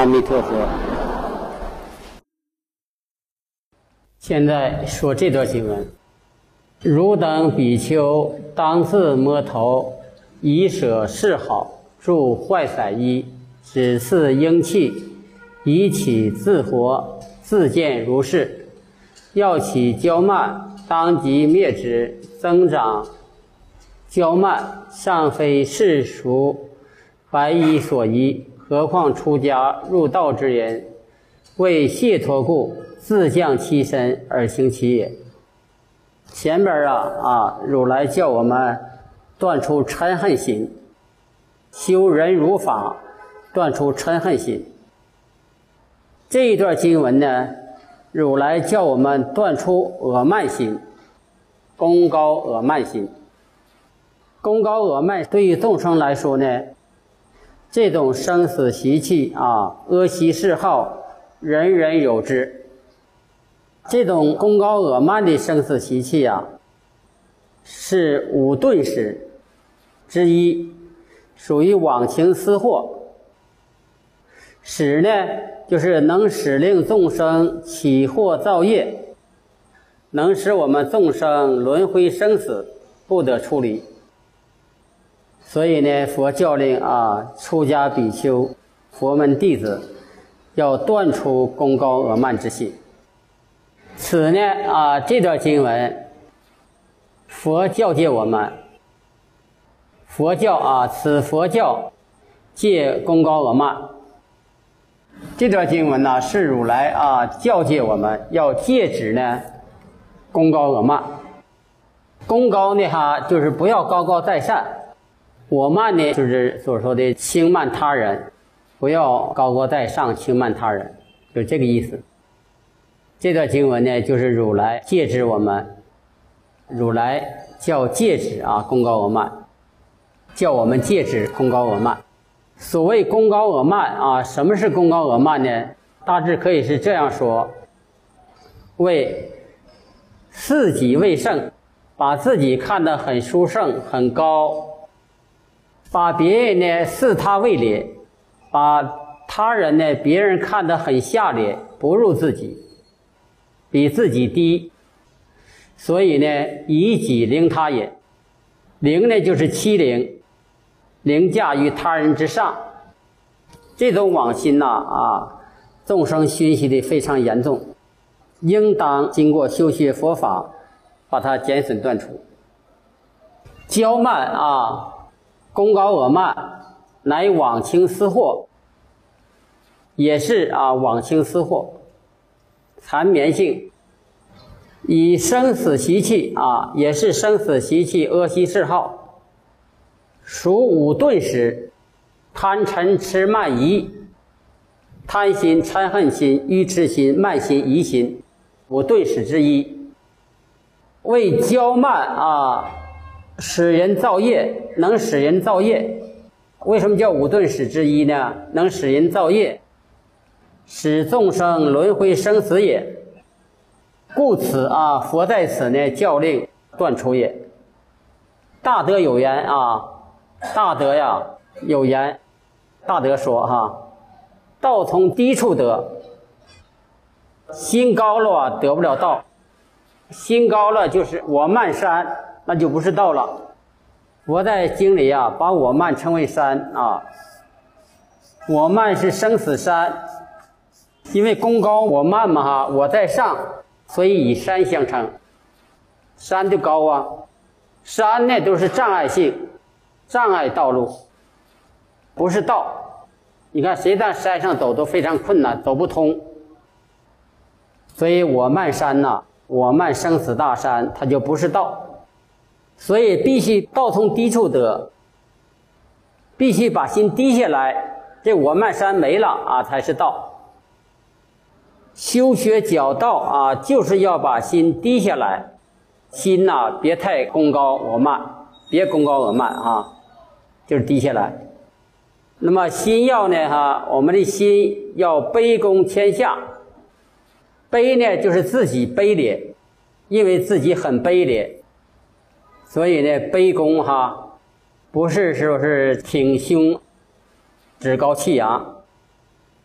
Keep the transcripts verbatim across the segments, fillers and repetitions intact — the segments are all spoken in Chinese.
弥陀佛。现在说这段经文：汝等比丘当自摸头，以舍是好，住坏散衣，只赐应气，以起自活，自见如是。要起骄慢，当即灭之。增长骄慢，尚非世俗白衣所宜，何况出家入道之人，为解脱故，自降其身而行其也。前边啊啊，如来叫我们断除嗔恨心，修忍辱法，断除嗔恨心。这一段经文呢，如来叫我们断除我慢心，功高我慢心。功高我慢对于众生来说呢，这种生死习气啊，阿习嗜好，人人有之。这种功高我慢的生死习气啊，是五顿识之一，属于往情私惑。使呢，就是能使令众生起惑造业，能使我们众生轮回生死不得出离。所以呢，佛教令啊，出家比丘、佛门弟子要断除功高我慢之心。此呢啊，这段经文，佛教诫我们，佛教啊，此佛教戒功高我慢。这段经文呢，是如来啊教诫我们要戒止呢功高我慢。功高呢哈，就是不要高高在上；我慢呢，就是所说的轻慢他人，不要高高在上，轻慢他人，就这个意思。这段经文呢，就是如来戒止我们，如来叫戒止啊功高我慢，叫我们戒止功高我慢。所谓功高我慢啊，什么是功高我慢呢？大致可以是这样说：为自己为圣，把自己看得很殊胜很高，把别人呢视他为劣，把他人呢别人看得很下劣，不如自己，比自己低，所以呢以己凌他也。凌呢就是欺凌，凌驾于他人之上。这种妄心呐 啊, 啊，众生熏习的非常严重，应当经过修学佛法，把它减损断除。骄慢啊，功高我慢，乃妄情私惑，也是啊妄情私惑，缠绵性。以生死习气啊，也是生死习气，阿习嗜好，属五顿识：贪嗔痴慢疑。贪心、嗔恨心、愚痴心、慢心、疑心，五顿识之一。为骄慢啊，使人造业，能使人造业。为什么叫五顿识之一呢？能使人造业，使众生轮回生死也。故此啊，佛在此呢教令断除也。大德有言啊，大德呀有言，大德说哈，道从低处得，心高了啊得不了道，心高了就是我慢山，那就不是道了。佛在经里啊把我慢称为山啊，我慢是生死山，因为功高我慢嘛哈，我在上，所以以山相称，山就高啊。山呢都是障碍性，障碍道路，不是道。你看谁在山上走都非常困难，走不通。所以我慢山呐、啊，我慢生死大山，它就不是道。所以必须道从低处得，必须把心低下来，这我慢山没了啊，才是道。修学教道啊，就是要把心低下来，心呐、啊、别太功高我慢，别功高我慢啊，就是低下来。那么心要呢哈，我们的心要卑躬谦下。卑呢就是自己卑劣，因为自己很卑劣，所以呢卑躬哈，不是说是挺胸趾高气扬，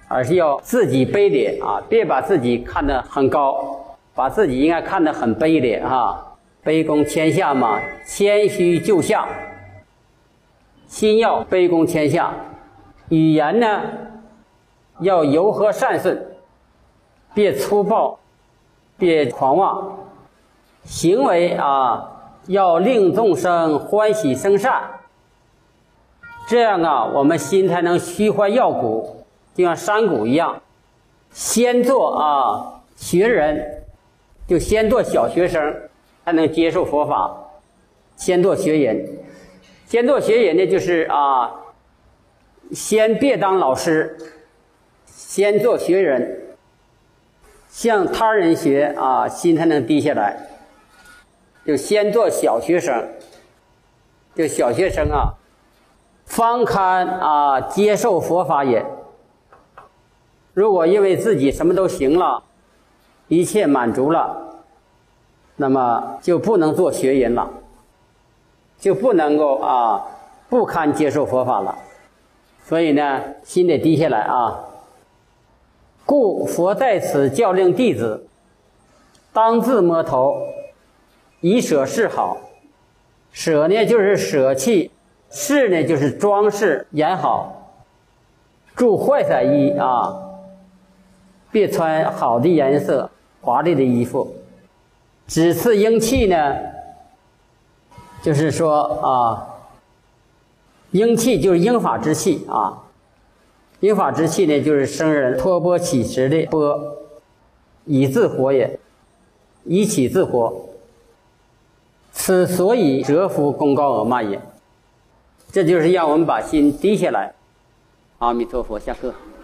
而是要自己卑劣啊，别把自己看得很高，把自己应该看得很卑劣啊。卑躬天下嘛，谦虚就相，心要卑躬天下，语言呢要柔和善顺，别粗暴，别狂妄，行为啊要令众生欢喜生善，这样啊我们心才能虚怀要谷，就像山谷一样。先做啊学人，就先做小学生才能接受佛法，先做学人。先做学人呢就是啊先别当老师，先做学人，向他人学啊心才能低下来。就先做小学生，就小学生啊方堪啊接受佛法也。如果因为自己什么都行了，一切满足了，那么就不能做学人了，就不能够啊不堪接受佛法了。所以呢心得低下来啊。故佛在此教令弟子，当自摸头，以舍事好。舍呢就是舍弃，饰呢就是装饰演好。著坏色衣啊，别穿好的颜色华丽的衣服。只次英气呢，就是说啊，英气就是英法之气啊。英法之气呢，就是生人托钵乞食的钵，以自活也，以乞自活。此所以折服功高尔慢也。这就是让我们把心低下来。阿弥陀佛，下课。